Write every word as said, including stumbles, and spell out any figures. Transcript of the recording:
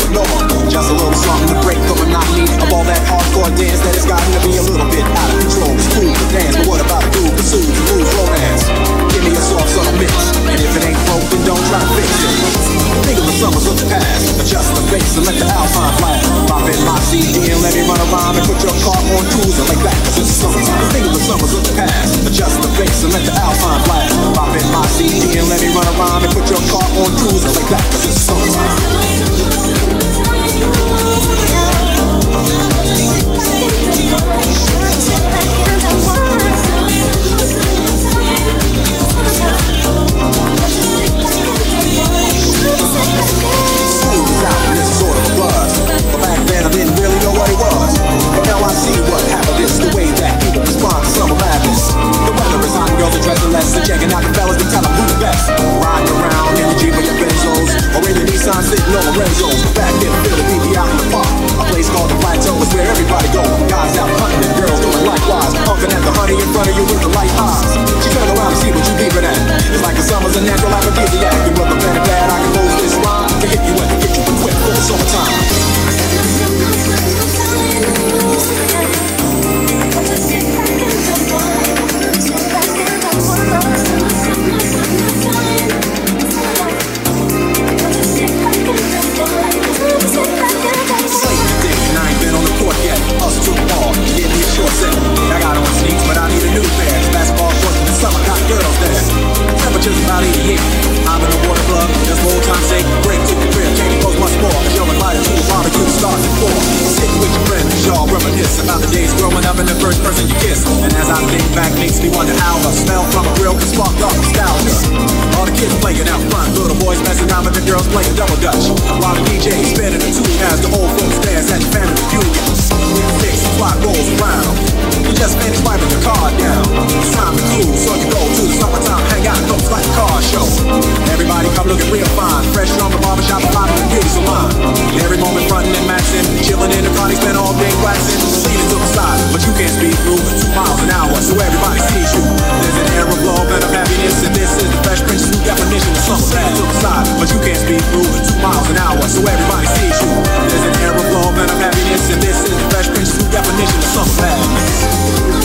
norm. Just a little something to break the monotony of all that hardcore dance that has gotten to be a little bit out of control. It's cool to dance, but what about a groove? Pursue the groove romance. Give me a soft subtle mix, and if it ain't broke, then don't try to fix it. Think of the summers of the past, adjust the bass and let the alpine flash. Pop in my C D and let me run around and put your car on cruise like that, cause it's summertime. Think of the summers of the past, adjust the bass and let the alpine flash. Pop in my C D and let me run around and put your car on cruise like that, cause it's summertime. School is out and it's sort of a buzz, but back then I didn't really know what it was. But now I see what happened is the way that people respond to summer madness. The weather is hot and girls are dressing less and checking out the fellas to tell them who's best. Riding around in the Jeep or your Benzos, or in the Nissan sitting on Lorenzo's. Back then, feel the B B out in the park. A place called the Plateau is where everybody go. Guys out hunting and girls doing likewise. Honking at the honey in front of you with the light eyes. She turn around and see what you peeping at. It's like the summer's a natural aphrodisiac. And with the better bad, I compose this rhyme to hit you and to get you quick for the summertime. Temperature's about eighty-eight. I'm in the water club, just for old time's sake. Break to the crib, can't close much more. Cause you're invited to a barbecue that starts at four. Sitting with your friends, y'all reminisce about the days growing up and the first person you kiss. And as I think back, makes me wonder how the smell from a grill can spark up nostalgia. All the kids playing out front, little boys messing around with the girls playing double dutch. While the D J spinning a tune as the old folks dance at your family reunion. Six clock rolls around, you just finished wiping your car down. It's time to cruise, so you go to the summertime hangout. Looks like a car show. Everybody come looking real fine. Fresh from the barbershop, the bottom of the beauty salon. Every moment frontin' and maxin', chillin' in the party, spend all day waxing. Leaning to the side, but you can't speed through two miles an hour, so everybody sees you. There's an air of love and of happiness, and this is the Fresh Prince's new definition of summer. Leaning to the side, but you can't speed through two miles an hour, so everybody sees you. There's an air of love and of happiness, and this is the Fresh Prince's new definition of summer madness.